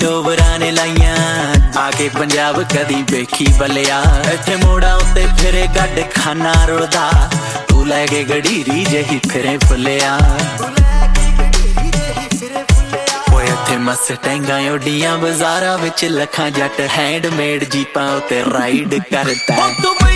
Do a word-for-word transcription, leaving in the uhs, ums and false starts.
ਟੋਬਰਾਂ ਨੇ ਲਾਈਆਂ ਆ ਕੇ ਪੰਜਾਬ ਕਦੀ ਵੇਖੀ ਬੱਲਿਆ ਇੱਥੇ ਮੋੜਾਂ ਉੱਤੇ ਫਿਰੇ ਗੱਡ ਖਾਨਾ ਰੁਲਦਾ ਤੂੰ ਲੈ ਕੇ ਗੜੀਰੀ ਜਿਹੀ ਫਿਰੇ ਫੁੱਲਿਆ ਓਏ ਇੱਥੇ ਮਸਟੈਂਗਾਂ ਉੱਡੀਆਂ ਬਾਜ਼ਾਰਾਂ ਵਿੱਚ ਲੱਖਾਂ ਜੱਟ ਹੈਂਡਮੇਡ ਜੀਪਾਂ ਉੱਤੇ ਰਾਈਡ ਕਰਦਾ